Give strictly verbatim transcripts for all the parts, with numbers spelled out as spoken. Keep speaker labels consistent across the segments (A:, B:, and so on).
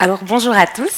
A: Alors bonjour à tous.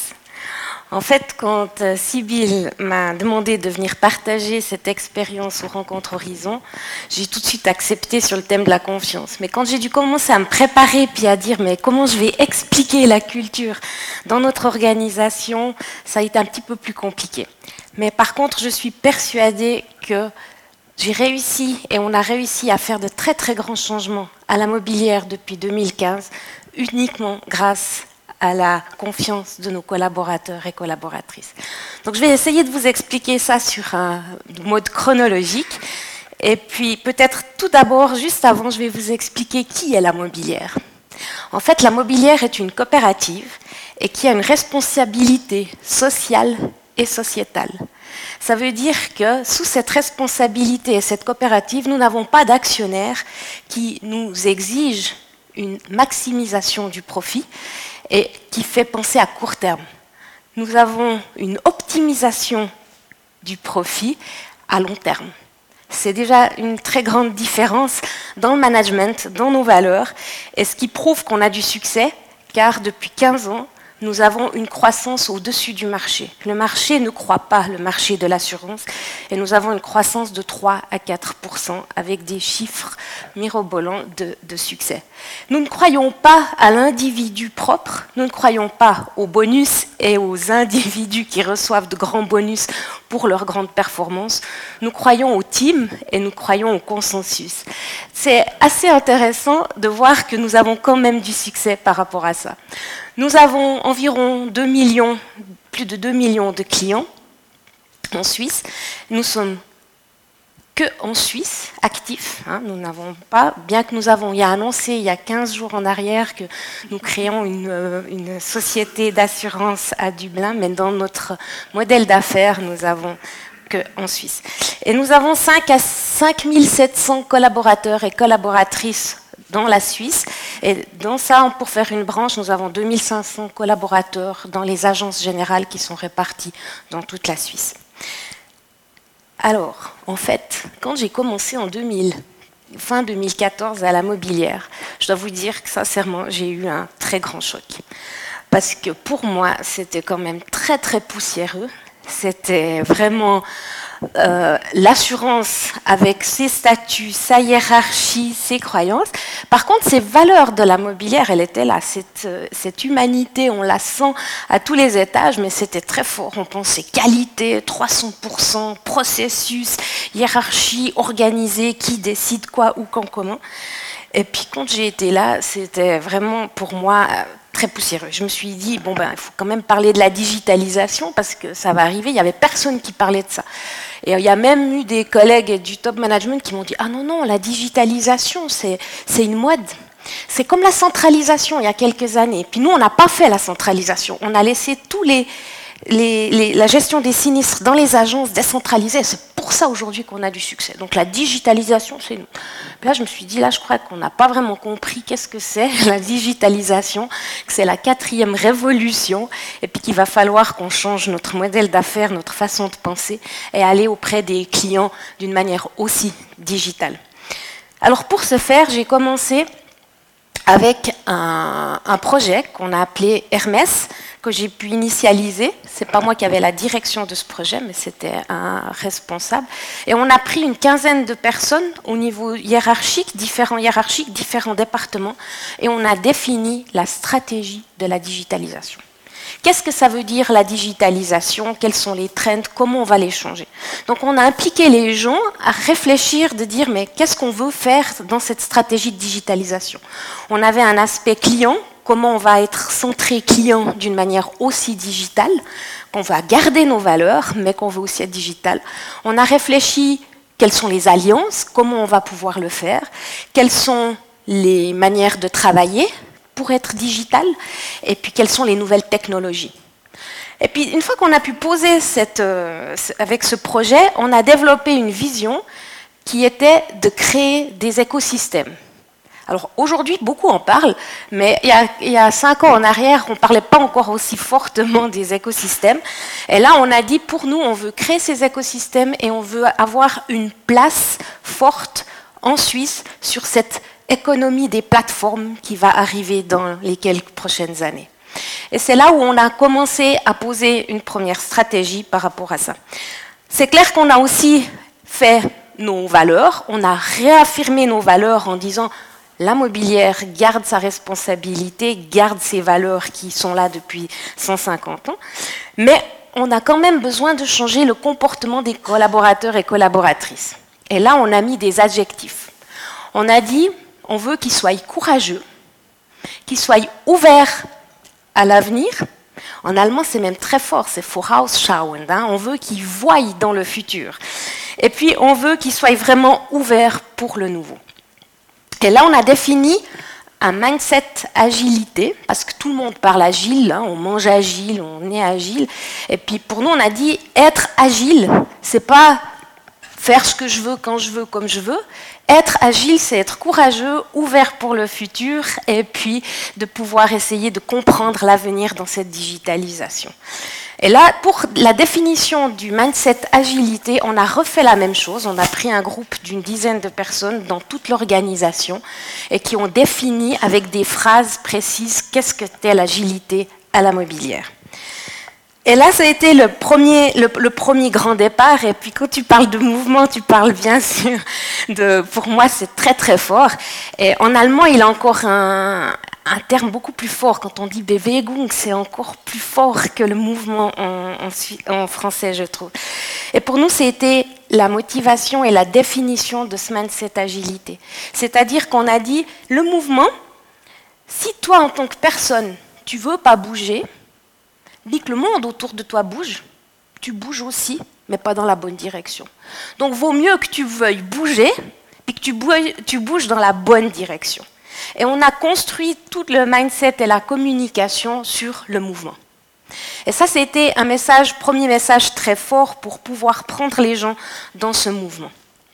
A: En fait, quand euh, Sybille m'a demandé de venir partager cette expérience aux Rencontres Horizon, j'ai tout de suite accepté sur le thème de la confiance. Mais quand j'ai dû commencer à me préparer puis à dire mais comment je vais expliquer la culture dans notre organisation, ça a été un petit peu plus compliqué. Mais par contre, je suis persuadée que j'ai réussi et on a réussi à faire de très très grands changements à la mobilière depuis deux mille quinze, uniquement grâce à la confiance de nos collaborateurs et collaboratrices. Donc je vais essayer de vous expliquer ça sur un mode chronologique. Et puis peut-être tout d'abord, juste avant, je vais vous expliquer qui est la mobilière. En fait, la mobilière est une coopérative et qui a une responsabilité sociale et sociétale. Ça veut dire que sous cette responsabilité et cette coopérative, nous n'avons pas d'actionnaires qui nous exigent une maximisation du profit et qui fait penser à court terme. Nous avons une optimisation du profit à long terme. C'est déjà une très grande différence dans le management, dans nos valeurs, et ce qui prouve qu'on a du succès, car depuis quinze ans, nous avons une croissance au-dessus du marché. Le marché ne croît pas, le marché de l'assurance, et nous avons une croissance de trois à quatre pour cent avec des chiffres mirobolants de, de succès. Nous ne croyons pas à l'individu propre, nous ne croyons pas aux bonus et aux individus qui reçoivent de grands bonus pour leur grande performance. Nous croyons au team et nous croyons au consensus. C'est assez intéressant de voir que nous avons quand même du succès par rapport à ça. Nous avons environ deux millions, plus de deux millions de clients en Suisse. Nous sommes que en Suisse, actifs. Hein, nous n'avons pas, bien que nous avons, il y a annoncé il y a quinze jours en arrière que nous créons une, une société d'assurance à Dublin, mais dans notre modèle d'affaires, nous avons que en Suisse. Et nous avons cinq à cinq mille sept cents collaborateurs et collaboratrices dans la Suisse. Et dans ça, pour faire une branche, nous avons deux mille cinq cents collaborateurs dans les agences générales qui sont réparties dans toute la Suisse. Alors, en fait, quand j'ai commencé en deux mille, fin deux mille quatorze à la mobilière, je dois vous dire que sincèrement, j'ai eu un très grand choc. Parce que pour moi, c'était quand même très très poussiéreux. C'était vraiment euh, l'assurance avec ses statuts, sa hiérarchie, ses croyances. Par contre, ces valeurs de la mobilière, elle était là. Cette, cette humanité, on la sent à tous les étages, mais c'était très fort. On pensait qualité, trois cents pour cent, processus, hiérarchie, organisée, qui décide quoi, où, quand, comment. Et puis quand j'ai été là, c'était vraiment pour moi très poussiéreux. Je me suis dit, bon ben, il faut quand même parler de la digitalisation parce que ça va arriver. Il n'y avait personne qui parlait de ça. Et il y a même eu des collègues du top management qui m'ont dit, ah non, non, la digitalisation, c'est, c'est une mode. C'est comme la centralisation il y a quelques années. Et puis nous, on n'a pas fait la centralisation. On a laissé tous les... Les, les, la gestion des sinistres dans les agences décentralisées, c'est pour ça aujourd'hui qu'on a du succès. Donc la digitalisation, c'est nous. Puis là, je me suis dit, là, je crois qu'on n'a pas vraiment compris qu'est-ce que c'est la digitalisation, que c'est la quatrième révolution, et puis qu'il va falloir qu'on change notre modèle d'affaires, notre façon de penser, et aller auprès des clients d'une manière aussi digitale. Alors pour ce faire, j'ai commencé avec un, un projet qu'on a appelé Hermès, que j'ai pu initialiser. C'est pas moi qui avais la direction de ce projet, mais c'était un responsable. Et on a pris une quinzaine de personnes au niveau hiérarchique, différents hiérarchiques, différents départements, et on a défini la stratégie de la digitalisation. Qu'est-ce que ça veut dire la digitalisation? Quels sont les trends? Comment on va les changer? Donc on a impliqué les gens à réfléchir, de dire mais qu'est-ce qu'on veut faire dans cette stratégie de digitalisation? On avait un aspect client, comment on va être centré client d'une manière aussi digitale, qu'on va garder nos valeurs, mais qu'on veut aussi être digital. On a réfléchi quelles sont les alliances, comment on va pouvoir le faire, quelles sont les manières de travailler pour être digital, et puis quelles sont les nouvelles technologies. Et puis une fois qu'on a pu poser cette, euh, avec ce projet, on a développé une vision qui était de créer des écosystèmes. Alors aujourd'hui, beaucoup en parlent, mais il y, a, il y a cinq ans en arrière, on ne parlait pas encore aussi fortement des écosystèmes. Et là, on a dit, pour nous, on veut créer ces écosystèmes et on veut avoir une place forte en Suisse sur cette économie des plateformes qui va arriver dans les quelques prochaines années. Et c'est là où on a commencé à poser une première stratégie par rapport à ça. C'est clair qu'on a aussi fait nos valeurs, on a réaffirmé nos valeurs en disant la mobilière garde sa responsabilité, garde ses valeurs qui sont là depuis cent cinquante ans, mais on a quand même besoin de changer le comportement des collaborateurs et collaboratrices. Et là, on a mis des adjectifs. On a dit, on veut qu'ils soient courageux, qu'ils soient ouverts à l'avenir. En allemand, c'est même très fort, c'est vorausschauend. Hein, on veut qu'ils voient dans le futur. Et puis, on veut qu'ils soient vraiment ouverts pour le nouveau. Et là, on a défini un mindset agilité, parce que tout le monde parle agile, hein, on mange agile, on est agile. Et puis, pour nous, on a dit, être agile, c'est pas faire ce que je veux, quand je veux, comme je veux. Être agile, c'est être courageux, ouvert pour le futur, et puis de pouvoir essayer de comprendre l'avenir dans cette digitalisation. Et là, pour la définition du mindset agilité, on a refait la même chose. On a pris un groupe d'une dizaine de personnes dans toute l'organisation et qui ont défini avec des phrases précises qu'est-ce que c'était l'agilité à la mobilière. Et là, ça a été le premier, le, le premier grand départ. Et puis, quand tu parles de mouvement, tu parles bien sûr de... Pour moi, c'est très, très fort. Et en allemand, il a encore un, un terme beaucoup plus fort. Quand on dit Bewegung, c'est encore plus fort que le mouvement en, en, en français, je trouve. Et pour nous, c'était la motivation et la définition de ce mindset agilité. C'est-à-dire qu'on a dit, le mouvement, si toi, en tant que personne, tu veux pas bouger, dis que le monde autour de toi bouge, tu bouges aussi, mais pas dans la bonne direction. Donc, vaut mieux que tu veuilles bouger et que tu bouges, tu bouges dans la bonne direction. Et on a construit tout le mindset et la communication sur le mouvement. Et ça, c'était un message, premier message très fort pour pouvoir prendre les gens dans ce mouvement.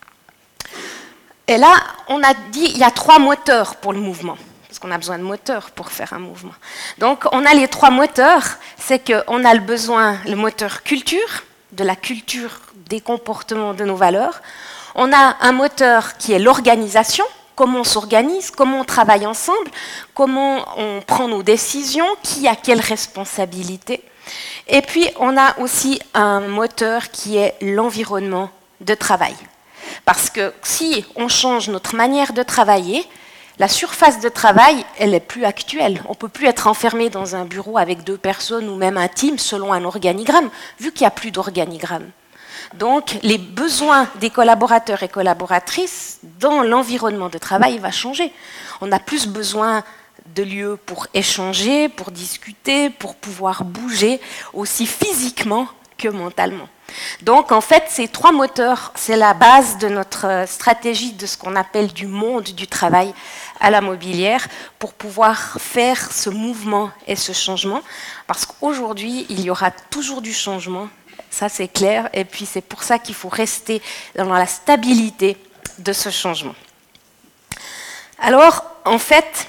A: Et là, on a dit, il y a trois moteurs pour le mouvement. Parce qu'on a besoin de moteurs pour faire un mouvement. Donc, on a les trois moteurs. C'est qu'on a le besoin, le moteur culture, de la culture des comportements de nos valeurs. On a un moteur qui est l'organisation, comment on s'organise, comment on travaille ensemble, comment on prend nos décisions, qui a quelle responsabilité. Et puis, on a aussi un moteur qui est l'environnement de travail. Parce que si on change notre manière de travailler, la surface de travail, elle est plus actuelle. On ne peut plus être enfermé dans un bureau avec deux personnes ou même un team selon un organigramme, vu qu'il n'y a plus d'organigramme. Donc, les besoins des collaborateurs et collaboratrices dans l'environnement de travail va changer. On a plus besoin de lieux pour échanger, pour discuter, pour pouvoir bouger, aussi physiquement que mentalement. Donc, en fait, ces trois moteurs, c'est la base de notre stratégie de ce qu'on appelle du monde du travail à la mobilière pour pouvoir faire ce mouvement et ce changement. Parce qu'aujourd'hui, il y aura toujours du changement, ça c'est clair, et puis c'est pour ça qu'il faut rester dans la stabilité de ce changement. Alors, en fait,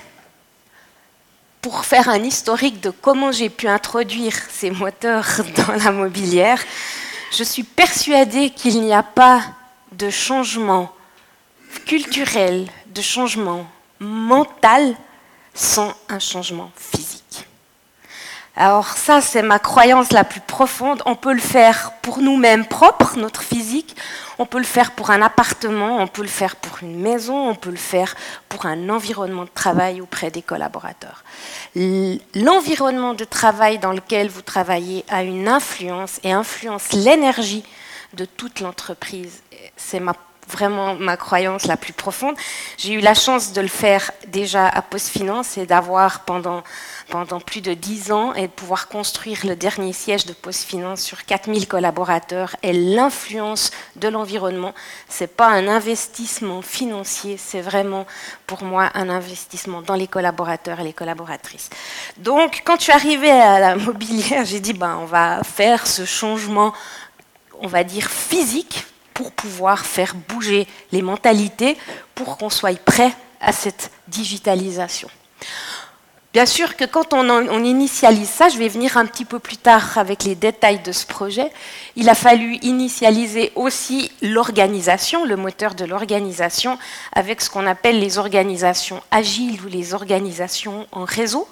A: pour faire un historique de comment j'ai pu introduire ces moteurs dans la mobilière, je suis persuadée qu'il n'y a pas de changement culturel, de changement mental sans un changement physique. Alors ça, c'est ma croyance la plus profonde. On peut le faire pour nous-mêmes propres, notre physique. On peut le faire pour un appartement, on peut le faire pour une maison, on peut le faire pour un environnement de travail auprès des collaborateurs. L'environnement de travail dans lequel vous travaillez a une influence et influence l'énergie de toute l'entreprise. C'est ma vraiment ma croyance la plus profonde. J'ai eu la chance de le faire déjà à PostFinance et d'avoir pendant, pendant plus de dix ans et de pouvoir construire le dernier siège de PostFinance sur quatre mille collaborateurs. Et l'influence de l'environnement, ce n'est pas un investissement financier, c'est vraiment pour moi un investissement dans les collaborateurs et les collaboratrices. Donc, quand je suis arrivée à la mobilière, j'ai dit ben, on va faire ce changement, on va dire physique, pour pouvoir faire bouger les mentalités, pour qu'on soit prêt à cette digitalisation. Bien sûr que quand on, en, on initialise ça, je vais venir un petit peu plus tard avec les détails de ce projet, il a fallu initialiser aussi l'organisation, le moteur de l'organisation, avec ce qu'on appelle les organisations agiles ou les organisations en réseau.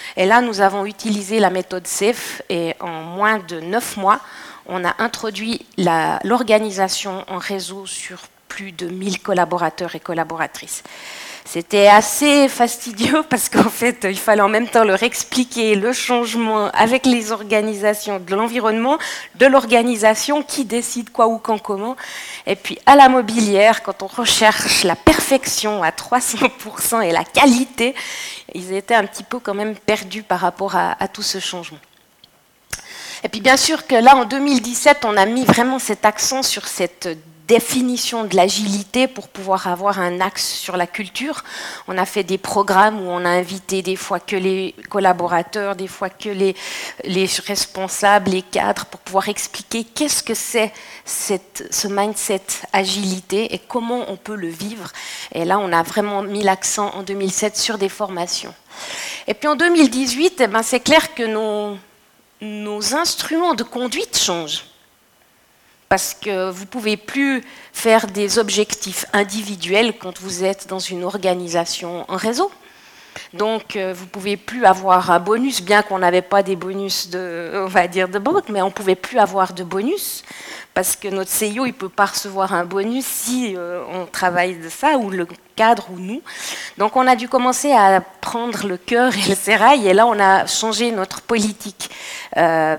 A: Et là, nous avons utilisé la méthode SAFE et en moins de neuf mois, on a introduit l'organisation en réseau sur plus de mille collaborateurs et collaboratrices. C'était assez fastidieux parce qu'en fait, il fallait en même temps leur expliquer le changement avec les organisations de l'environnement, de l'organisation, qui décide quoi ou quand, comment. Et puis à la mobilière, quand on recherche la perfection à trois cents pour cent et la qualité, ils étaient un petit peu quand même perdus par rapport à, à tout ce changement. Et puis bien sûr que là, en deux mille dix-sept, on a mis vraiment cet accent sur cette définition de l'agilité pour pouvoir avoir un axe sur la culture. On a fait des programmes où on a invité des fois que les collaborateurs, des fois que les, les responsables, les cadres, pour pouvoir expliquer qu'est-ce que c'est cette, ce mindset agilité et comment on peut le vivre. Et là, on a vraiment mis l'accent en deux mille sept sur des formations. Et puis en deux mille dix-huit, eh ben, c'est clair que nos, nos instruments de conduite changent. Parce que vous ne pouvez plus faire des objectifs individuels quand vous êtes dans une organisation en réseau. Donc, vous ne pouvez plus avoir un bonus, bien qu'on n'avait pas des bonus de, on va dire, de banque, mais on ne pouvait plus avoir de bonus, parce que notre C E O ne peut pas recevoir un bonus si euh, on travaille de ça, ou le cadre, ou nous. Donc, on a dû commencer à prendre le cœur et le sérail, et là, on a changé notre politique euh,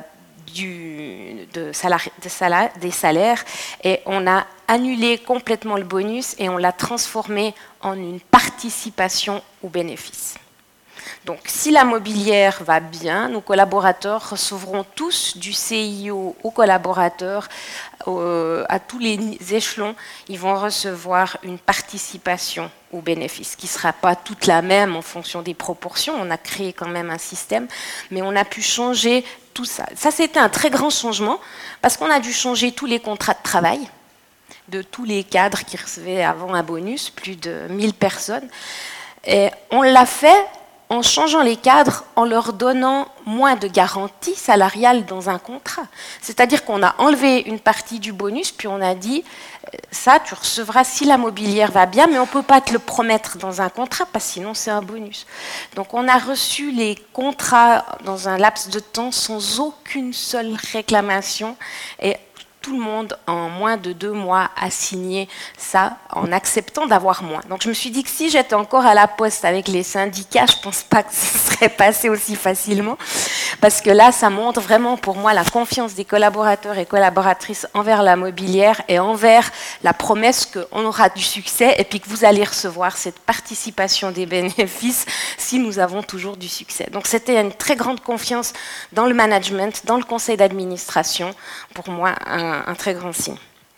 A: Du, de salari, de salaire, des salaires, et on a annulé complètement le bonus et on l'a transformé en une participation aux bénéfices. Donc si la mobilière va bien, nos collaborateurs recevront tous du C I O aux collaborateurs, euh, à tous les échelons, ils vont recevoir une participation aux bénéfices, qui ne sera pas toute la même en fonction des proportions. On a créé quand même un système, mais on a pu changer tout ça. Ça, c'était un très grand changement, parce qu'on a dû changer tous les contrats de travail de tous les cadres qui recevaient avant un bonus, plus de mille personnes. Et on l'a fait en changeant les cadres, en leur donnant moins de garantie salariale dans un contrat. C'est-à-dire qu'on a enlevé une partie du bonus, puis on a dit, ça, tu recevras si la mobilière va bien, mais on ne peut pas te le promettre dans un contrat, parce que sinon c'est un bonus. Donc on a reçu les contrats dans un laps de temps sans aucune seule réclamation, et tout le monde, en moins de deux mois, a signé ça en acceptant d'avoir moins. Donc je me suis dit que si j'étais encore à la poste avec les syndicats, je ne pense pas que ce serait passé aussi facilement, parce que là, ça montre vraiment pour moi la confiance des collaborateurs et collaboratrices envers la mobilière et envers la promesse qu'on aura du succès et puis que vous allez recevoir cette participation des bénéfices si nous avons toujours du succès. Donc c'était une très grande confiance dans le management, dans le conseil d'administration, pour moi, un un très grand signe.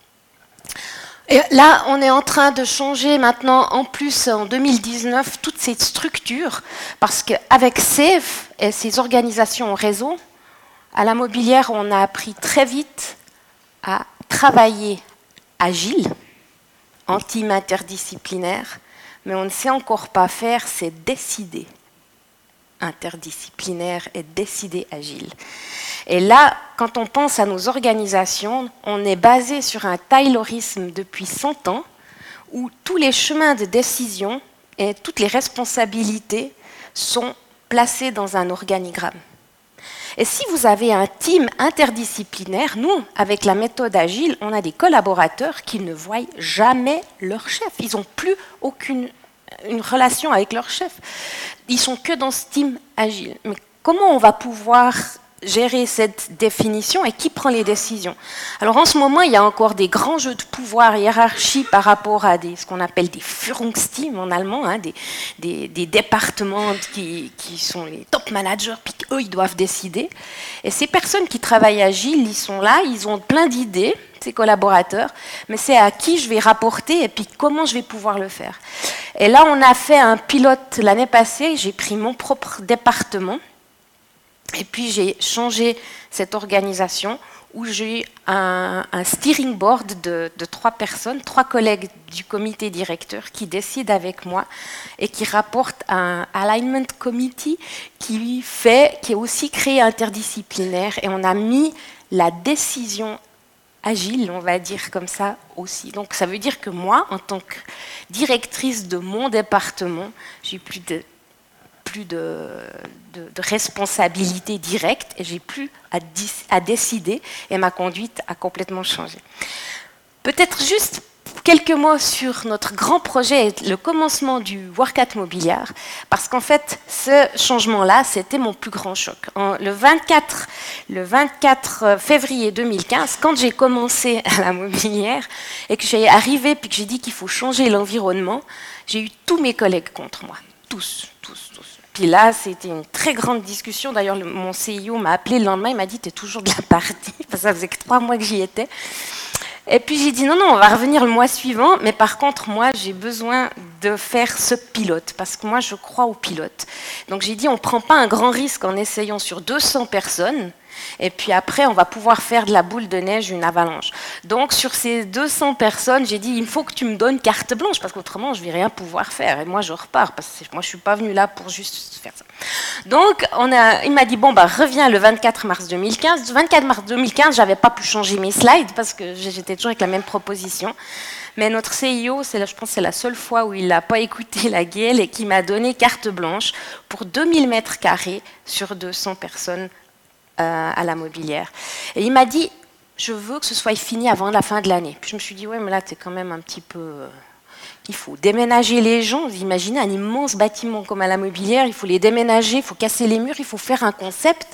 A: Et là, on est en train de changer maintenant, en plus en deux mille dix-neuf, toute cette structure, parce qu'avec SAFE et ces organisations en réseau, à la mobilière, on a appris très vite à travailler agile, en team interdisciplinaire, mais on ne sait encore pas faire, c'est décider interdisciplinaire et décider agile. Et là, quand on pense à nos organisations, on est basé sur un taylorisme depuis cent ans, où tous les chemins de décision et toutes les responsabilités sont placés dans un organigramme. Et si vous avez un team interdisciplinaire, nous, avec la méthode agile, on a des collaborateurs qui ne voient jamais leur chef. Ils n'ont plus aucune une relation avec leur chef. Ils sont que dans ce team agile. Mais comment on va pouvoir gérer cette définition et qui prend les décisions? Alors en ce moment, il y a encore des grands jeux de pouvoir, hiérarchie par rapport à des, ce qu'on appelle des Führungsteam en allemand, hein, des, des, des départements qui, qui sont les top managers, puis eux, ils doivent décider. Et ces personnes qui travaillent agile, ils sont là, ils ont plein d'idées, ces collaborateurs, mais c'est à qui je vais rapporter et puis comment je vais pouvoir le faire. Et là, on a fait un pilote l'année passée, j'ai pris mon propre département, et puis j'ai changé cette organisation où j'ai un, un steering board de, de trois personnes, trois collègues du comité directeur qui décident avec moi et qui rapportent à un alignment committee qui fait, qui est aussi créé interdisciplinaire, et on a mis la décision agile, on va dire comme ça aussi. Donc ça veut dire que moi, en tant que directrice de mon département, j'ai plus de plus de, de, de responsabilité directe et j'ai plus à, à décider et ma conduite a complètement changé. Peut-être juste quelques mots sur notre grand projet et le commencement du Workat Mobiliar, parce qu'en fait, ce changement-là, c'était mon plus grand choc. En, le, vingt-quatre, le vingt-quatre février deux mille quinze, quand j'ai commencé à la mobilière et que j'ai arrivé puis que j'ai dit qu'il faut changer l'environnement, j'ai eu tous mes collègues contre moi. Tous, tous, tous. Puis là, c'était une très grande discussion. D'ailleurs, le, mon C E O m'a appelé le lendemain, il m'a dit « T'es toujours de la partie ?» parce que ça faisait que trois mois que j'y étais. Et puis j'ai dit non, non, on va revenir le mois suivant, mais par contre, moi, j'ai besoin de faire ce pilote, parce que moi, je crois au pilote. Donc j'ai dit, on ne prend pas un grand risque en essayant sur deux cents personnes, et puis après, on va pouvoir faire de la boule de neige, une avalanche. Donc sur ces deux cents personnes, j'ai dit, il faut que tu me donnes carte blanche, parce qu'autrement, je ne vais rien pouvoir faire. Et moi, je repars, parce que moi, je ne suis pas venue là pour juste faire ça. Donc, on a, il m'a dit, bon, bah, reviens le vingt-quatre mars deux mille quinze. Le vingt-quatre mars deux mille quinze, je n'avais pas pu changer mes slides, parce que j'étais toujours avec la même proposition. Mais notre C E O, c'est, je pense que c'est la seule fois où il n'a pas écouté la gueule et qui m'a donné carte blanche pour deux mille mètres carrés sur deux cents personnes euh, à la mobilière. Et il m'a dit, je veux que ce soit fini avant la fin de l'année. Puis je me suis dit, ouais, mais là, c'est quand même un petit peu... Euh, il faut déménager les gens. Vous imaginez un immense bâtiment comme à la mobilière, il faut les déménager, il faut casser les murs, il faut faire un concept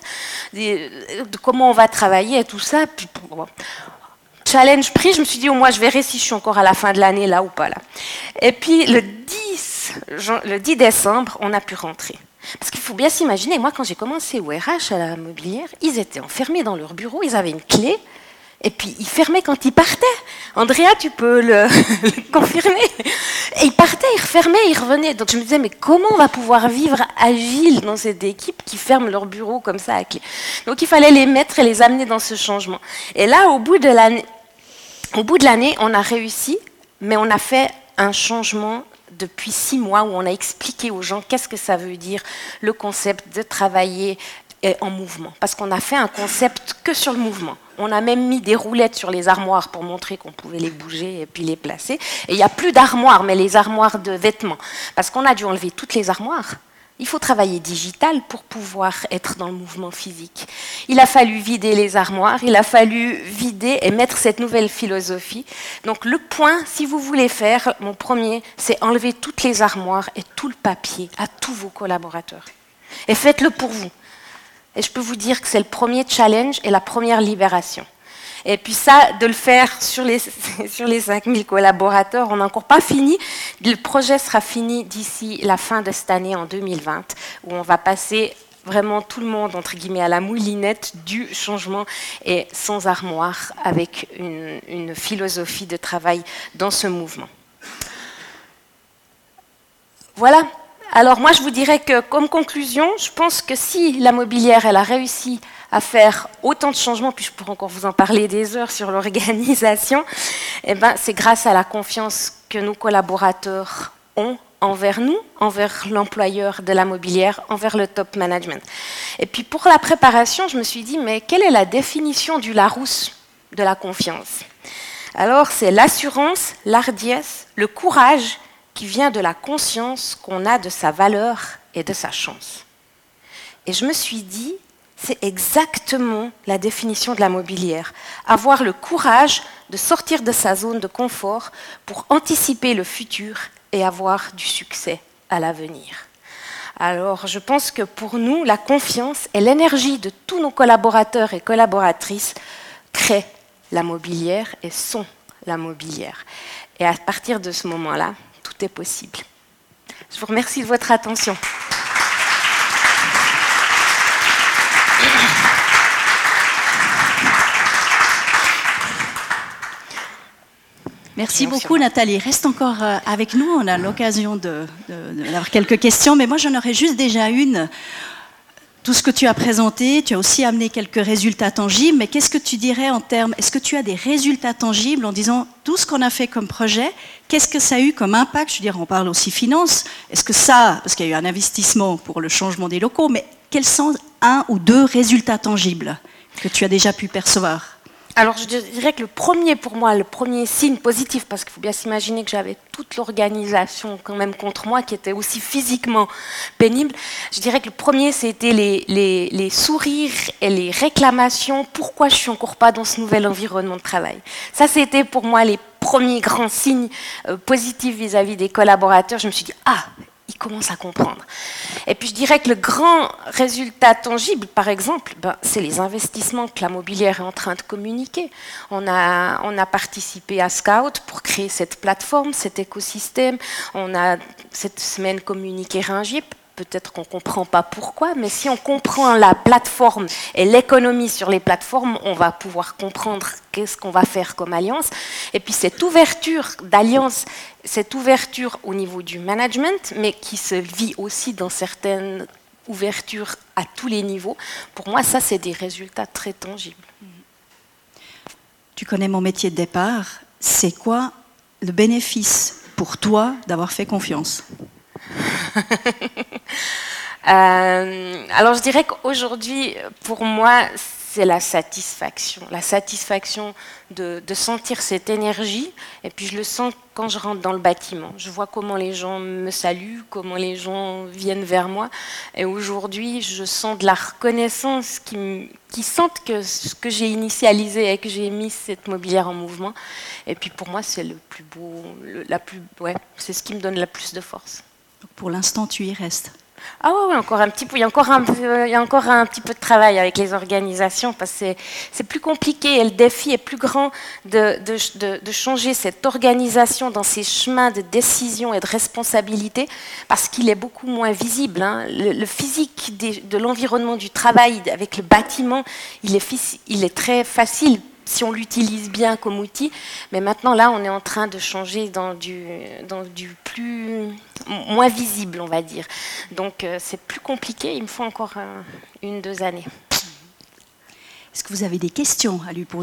A: de, de comment on va travailler et tout ça. Puis, bon, challenge pris, je me suis dit, au moins, je verrai si je suis encore à la fin de l'année là ou pas là. Et puis, le dix, le dix décembre, on a pu rentrer. Parce qu'il faut bien s'imaginer, moi, quand j'ai commencé au R H à la mobilière, ils étaient enfermés dans leur bureau, ils avaient une clé, et puis ils fermaient quand ils partaient. Andrea, tu peux le, le confirmer. Et ils partaient, ils refermaient, ils revenaient. Donc je me disais, mais comment on va pouvoir vivre agile dans cette équipe qui ferme leur bureau comme ça à clé? Donc il fallait les mettre et les amener dans ce changement. Et là, au bout de l'année, au bout de l'année, on a réussi, mais on a fait un changement depuis six mois où on a expliqué aux gens qu'est-ce que ça veut dire, le concept de travailler en mouvement. Parce qu'on a fait un concept que sur le mouvement. On a même mis des roulettes sur les armoires pour montrer qu'on pouvait les bouger et puis les placer. Et il n'y a plus d'armoires, mais les armoires de vêtements. Parce qu'on a dû enlever toutes les armoires. Il faut travailler digital pour pouvoir être dans le mouvement physique. Il a fallu vider les armoires, il a fallu vider et mettre cette nouvelle philosophie. Donc le point, si vous voulez faire, mon premier, c'est enlever toutes les armoires et tout le papier à tous vos collaborateurs. Et faites-le pour vous. Et je peux vous dire que c'est le premier challenge et la première libération. Et puis ça, de le faire sur les, sur les cinq mille collaborateurs, on n'a encore pas fini. Le projet sera fini d'ici la fin de cette année, en deux mille vingt, où on va passer vraiment tout le monde, entre guillemets, à la moulinette du changement et sans armoire, avec une, une philosophie de travail dans ce mouvement. Voilà. Alors moi, je vous dirais que, comme conclusion, je pense que si la mobilière, elle a réussi à faire autant de changements, puis je pourrais encore vous en parler des heures sur l'organisation, eh ben, c'est grâce à la confiance que nos collaborateurs ont envers nous, envers l'employeur de la mobilière, envers le top management. Et puis pour la préparation, je me suis dit, mais quelle est la définition du Larousse de la confiance? Alors c'est l'assurance, l'hardiesse, le courage qui vient de la conscience qu'on a de sa valeur et de sa chance. Et je me suis dit, c'est exactement la définition de la mobilière. Avoir le courage de sortir de sa zone de confort pour anticiper le futur et avoir du succès à l'avenir. Alors, je pense que pour nous, la confiance et l'énergie de tous nos collaborateurs et collaboratrices créent la mobilière et sont la mobilière. Et à partir de ce moment-là, tout est possible. Je vous remercie de votre attention.
B: Merci beaucoup Nathalie. Reste encore avec nous, on a l'occasion de, de, d'avoir quelques questions, mais moi j'en aurais juste déjà une. Tout ce que tu as présenté, tu as aussi amené quelques résultats tangibles, mais qu'est-ce que tu dirais en termes, est-ce que tu as des résultats tangibles en disant tout ce qu'on a fait comme projet, qu'est-ce que ça a eu comme impact? Je veux dire, on parle aussi finance, est-ce que ça, parce qu'il y a eu un investissement pour le changement des locaux, mais quels sont un ou deux résultats tangibles que tu as déjà pu percevoir?
A: Alors, je dirais que le premier, pour moi, le premier signe positif, parce qu'il faut bien s'imaginer que j'avais toute l'organisation quand même contre moi, qui était aussi physiquement pénible, je dirais que le premier, c'était les, les, les sourires et les réclamations. Pourquoi je ne suis encore pas dans ce nouvel environnement de travail? Ça, c'était pour moi les premiers grands signes euh, positifs vis-à-vis des collaborateurs. Je me suis dit, ah, ils commencent à comprendre. Et puis je dirais que le grand résultat tangible, par exemple, ben, c'est les investissements que la Mobilière est en train de communiquer. On a, on a participé à Scout pour créer cette plateforme, cet écosystème. On a cette semaine communiqué Ringip. Peut-être qu'on ne comprend pas pourquoi, mais si on comprend la plateforme et l'économie sur les plateformes, on va pouvoir comprendre qu'est-ce qu'on va faire comme alliance. Et puis cette ouverture d'alliance, cette ouverture au niveau du management, mais qui se vit aussi dans certaines ouvertures à tous les niveaux, pour moi, ça, c'est des résultats très tangibles.
B: Tu connais mon métier de départ. C'est quoi le bénéfice pour toi d'avoir fait confiance ?
A: euh, alors je dirais qu'aujourd'hui, pour moi, c'est la satisfaction. La satisfaction de, de sentir cette énergie. Et puis je le sens quand je rentre dans le bâtiment. Je vois comment les gens me saluent, comment les gens viennent vers moi. Et aujourd'hui, je sens de la reconnaissance qui, qui sentent que ce que j'ai initialisé et que j'ai mis cette mobilière en mouvement. Et puis pour moi, c'est le plus beau, le, la plus, ouais, c'est ce qui me donne la plus de force.
B: Pour l'instant, tu y restes.
A: Ah oui, ouais, encore un petit peu. Il y a encore un, il y a encore un petit peu de travail avec les organisations parce que c'est, c'est plus compliqué et le défi est plus grand de, de, de, de changer cette organisation dans ses chemins de décision et de responsabilité parce qu'il est beaucoup moins visible. Hein. Le, le physique des, de l'environnement du travail avec le bâtiment, il est, il est très facile si on l'utilise bien comme outil, mais maintenant là on est en train de changer dans du, dans du plus, moins visible on va dire. Donc euh, c'est plus compliqué, il me faut encore euh, une, deux années.
B: Est-ce que vous avez des questions à lui poser ?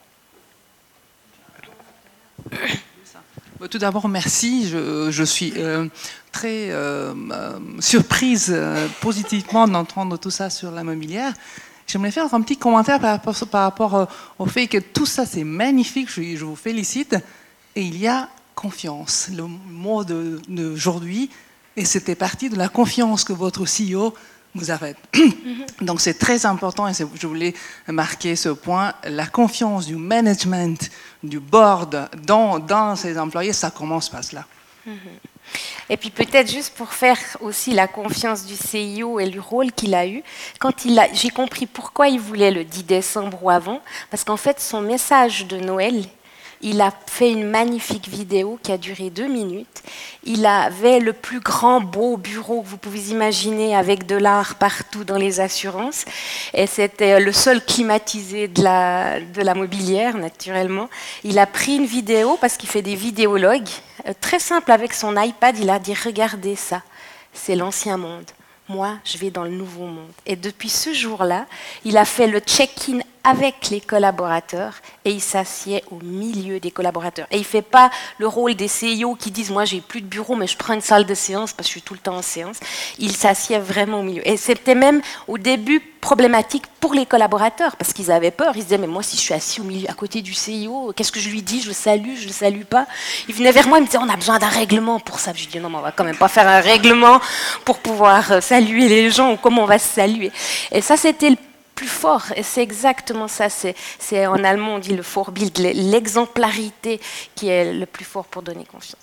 C: Tout d'abord, merci. Je, je suis euh, très euh, euh, surprise euh, positivement d'entendre tout ça sur la mobilière. J'aimerais faire un petit commentaire par rapport, par rapport au fait que tout ça, c'est magnifique, je, je vous félicite. Et il y a confiance, le mot de, d'aujourd'hui. Et c'était partie de la confiance que votre C E O vous a faite. Donc c'est très important, et c'est, je voulais marquer ce point, la confiance du management, du board dans, dans ses employés, ça commence par cela.
A: Et puis peut-être juste pour faire aussi la confiance du C E O et le rôle qu'il a eu, quand il a, j'ai compris pourquoi il voulait le dix décembre ou avant, parce qu'en fait son message de Noël, il a fait une magnifique vidéo qui a duré deux minutes. Il avait le plus grand beau bureau que vous pouvez imaginer avec de l'art partout dans les assurances. Et c'était le seul climatisé de la, de la mobilière, naturellement. Il a pris une vidéo parce qu'il fait des vidéologues. Très simple, avec son iPad, il a dit « Regardez ça, c'est l'ancien monde. Moi, je vais dans le nouveau monde. » Et depuis ce jour-là, il a fait le check-in avec les collaborateurs et il s'assied au milieu des collaborateurs. Et il ne fait pas le rôle des C E O qui disent « Moi, j'ai plus de bureau, mais je prends une salle de séance parce que je suis tout le temps en séance. » Il s'assied vraiment au milieu. Et c'était même au début problématique pour les collaborateurs parce qu'ils avaient peur. Ils se disaient « Mais moi, si je suis assis au milieu, à côté du C E O, qu'est-ce que je lui dis? Je le salue, je ne le salue pas ?» Ils venaient vers moi, ils me disaient « On a besoin d'un règlement pour ça. » Je dis « Non, mais on ne va quand même pas faire un règlement pour pouvoir saluer les gens ou comment on va se saluer. » Et ça, c'était le plus fort, et c'est exactement ça, c'est, c'est en allemand on dit le Vorbild, l'exemplarité qui est le plus fort pour donner confiance.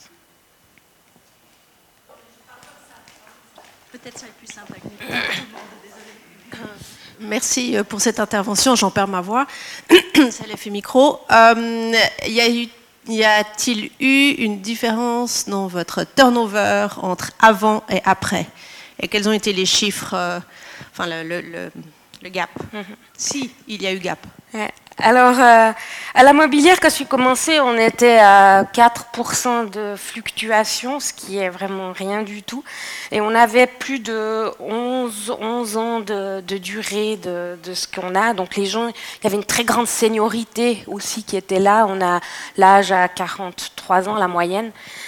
D: Peut-être ça est plus simple avec nous. Merci pour cette intervention, j'en perds ma voix, c'est l'effet micro. Euh, y a eu, y a-t-il eu une différence dans votre turnover entre avant et après? Et quels ont été les chiffres, euh, enfin le, le, le Le gap, mm-hmm. Si il y a eu gap.
A: Ouais. Alors, euh, à la mobilière, quand je suis commencée, on était à quatre pour cent de fluctuation, ce qui est vraiment rien du tout. Et on avait plus de onze, onze ans de, de durée de, de ce qu'on a. Donc les gens, il y avait une très grande seniorité aussi qui était là. On a l'âge à quarante-trois ans, la moyenne.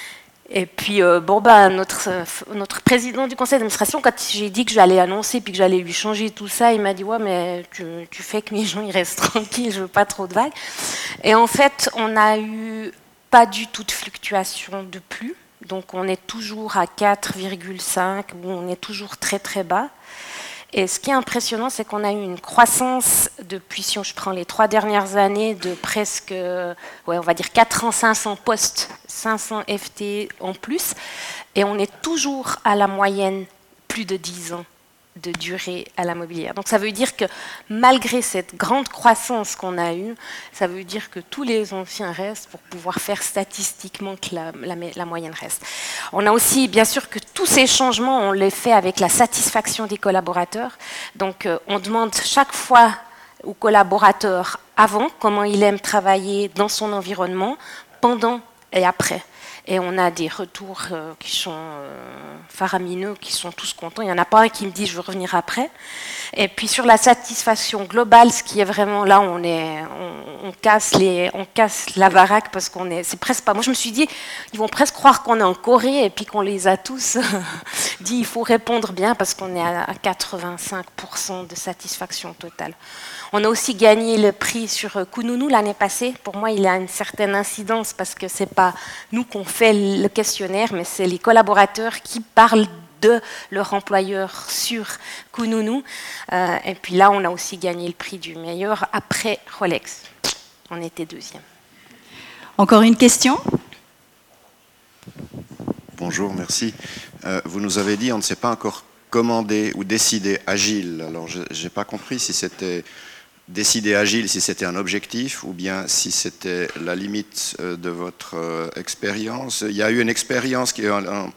A: Et puis, euh, bon, bah, notre, notre président du conseil d'administration, quand j'ai dit que j'allais annoncer puis que j'allais lui changer tout ça, il m'a dit « Ouais, mais tu, tu fais que mes gens ils restent tranquilles, je veux pas trop de vagues. » Et en fait, on n'a eu pas du tout de fluctuation de plus. Donc, on est toujours à quatre virgule cinq, où on est toujours très, très bas. Et ce qui est impressionnant, c'est qu'on a eu une croissance depuis, si je prends les trois dernières années, de presque, ouais, on va dire quatre ans, cinq cents postes, cinq cents F T en plus. Et on est toujours à la moyenne plus de dix ans de durée à la mobilière. Donc ça veut dire que malgré cette grande croissance qu'on a eue, ça veut dire que tous les anciens restent pour pouvoir faire statistiquement que la, la, la moyenne reste. On a aussi, bien sûr, que tous ces changements, on les fait avec la satisfaction des collaborateurs. Donc euh, on demande chaque fois aux collaborateurs avant comment il aime travailler dans son environnement, pendant et après. Et on a des retours euh, qui sont euh, faramineux, qui sont tous contents. Il n'y en a pas un qui me dit « je veux revenir après ». Et puis sur la satisfaction globale, ce qui est vraiment là, on, est, on, on, casse, les, on casse la baraque parce qu'on est... C'est presque pas... Moi, je me suis dit, ils vont presque croire qu'on est en Corée et puis qu'on les a tous dit « il faut répondre bien » parce qu'on est à quatre-vingt-cinq pour cent de satisfaction totale. On a aussi gagné le prix sur Kununu l'année passée. Pour moi, il a une certaine incidence parce que ce n'est pas nous qu'on fait le questionnaire, mais c'est les collaborateurs qui parlent de leur employeur sur Kununu. Euh, et puis là, on a aussi gagné le prix du meilleur après Rolex. On était deuxième.
B: Encore une question ?
E: Bonjour, merci. Euh, vous nous avez dit on ne sait pas encore commander ou décider agile. Alors, je n'ai pas compris si c'était... Décider agile, si c'était un objectif ou bien si c'était la limite de votre expérience. Il y a eu une expérience, qui est un, un,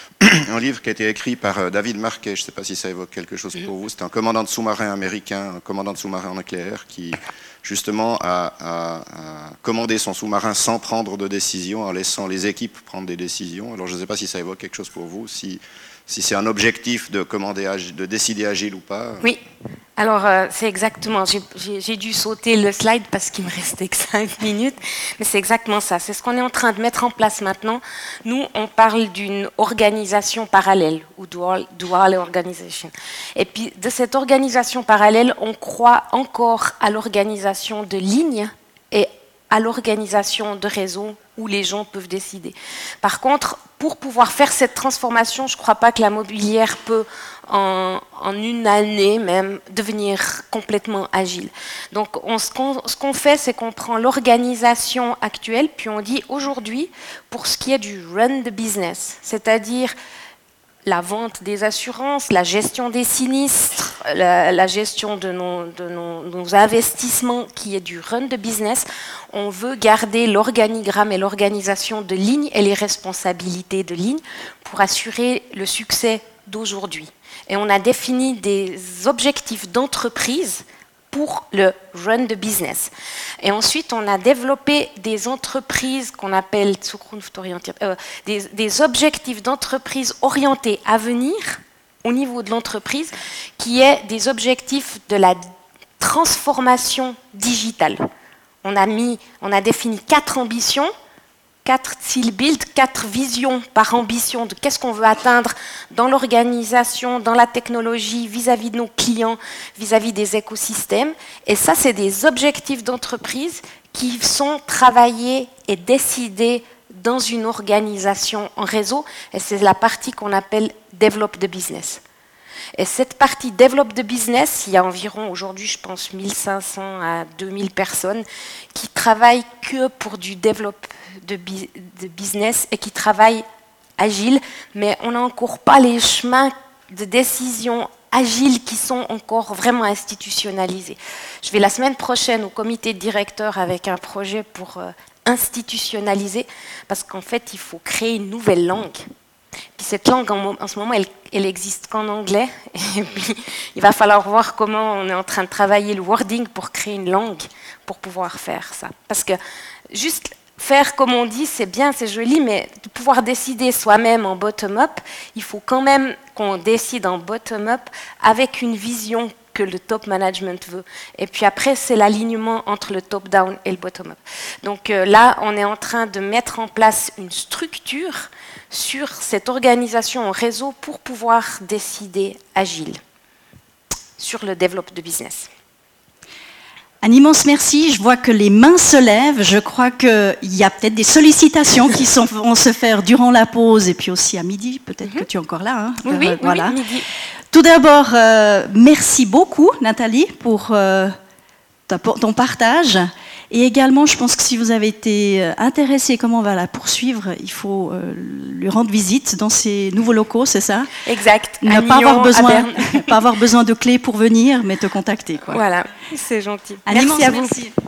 E: un livre qui a été écrit par David Marquet, je ne sais pas si ça évoque quelque chose pour vous, c'est un commandant de sous-marin américain, un commandant de sous-marin nucléaire qui justement a, a, a commandé son sous-marin sans prendre de décision, en laissant les équipes prendre des décisions. Alors je ne sais pas si ça évoque quelque chose pour vous, si, si c'est un objectif de, commander, de décider agile ou pas.
A: Oui. Alors, euh, c'est exactement, j'ai dû sauter le slide parce qu'il me restait que cinq minutes, mais c'est exactement ça. C'est ce qu'on est en train de mettre en place maintenant. Nous, on parle d'une organisation parallèle, ou dual, dual organization. Et puis, de cette organisation parallèle, on croit encore à l'organisation de lignes et à l'organisation de réseaux où les gens peuvent décider. Par contre, pour pouvoir faire cette transformation, je ne crois pas que la mobilière peut, en, en une année même, devenir complètement agile. Donc, on, ce qu'on ce qu'on fait, c'est qu'on prend l'organisation actuelle, puis on dit aujourd'hui, pour ce qui est du run the business, c'est-à-dire la vente des assurances, la gestion des sinistres, la, la gestion de, nos, de nos, nos investissements qui est du run de business, on veut garder l'organigramme et l'organisation de ligne et les responsabilités de ligne pour assurer le succès d'aujourd'hui. Et on a défini des objectifs d'entreprise pour le run de business. Et ensuite, on a développé des entreprises qu'on appelle euh, des, des objectifs d'entreprise orientés à venir au niveau de l'entreprise, qui est des objectifs de la transformation digitale. On a, mis, on a défini quatre ambitions, quatre seal build, quatre visions par ambition de qu'est-ce qu'on veut atteindre dans l'organisation, dans la technologie, vis-à-vis de nos clients, vis-à-vis des écosystèmes. Et ça, c'est des objectifs d'entreprise qui sont travaillés et décidés dans une organisation en réseau. Et c'est la partie qu'on appelle Develop the Business. Et cette partie Develop the Business, il y a environ aujourd'hui, je pense, mille cinq cents à deux mille personnes qui travaillent que pour du Develop de, bi de Business et qui travaillent agile, mais on n'a encore pas les chemins de décision agiles qui sont encore vraiment institutionnalisés. Je vais la semaine prochaine au comité de directeurs avec un projet pour euh, institutionnaliser, parce qu'en fait, il faut créer une nouvelle langue. Puis cette langue, en, en ce moment, elle, elle existe qu'en anglais. Et puis, il va falloir voir comment on est en train de travailler le wording pour créer une langue pour pouvoir faire ça. Parce que juste faire comme on dit, c'est bien, c'est joli, mais de pouvoir décider soi-même en bottom-up, il faut quand même qu'on décide en bottom-up avec une vision que le top management veut. Et puis après, c'est l'alignement entre le top-down et le bottom-up. Donc euh, là, on est en train de mettre en place une structure sur cette organisation en réseau pour pouvoir décider agile sur le développement de business.
B: Un immense merci. Je vois que les mains se lèvent. Je crois qu'il y a peut-être des sollicitations qui sont, vont se faire durant la pause et puis aussi à midi. Peut-être mm-hmm. que tu es encore là. Hein,
A: oui, oui,
B: euh, voilà.
A: oui, midi.
B: Tout d'abord, euh, merci beaucoup, Nathalie, pour euh, ta, ton partage. Et également, je pense que si vous avez été intéressé comment on va la poursuivre, il faut euh, lui rendre visite dans ces nouveaux locaux, c'est ça?
A: Exact.
B: Ne pas avoir besoin, pas avoir besoin de clés pour venir, mais te contacter, quoi.
A: Voilà, c'est gentil.
B: Un
A: merci
B: immense
A: à vous.
B: Merci.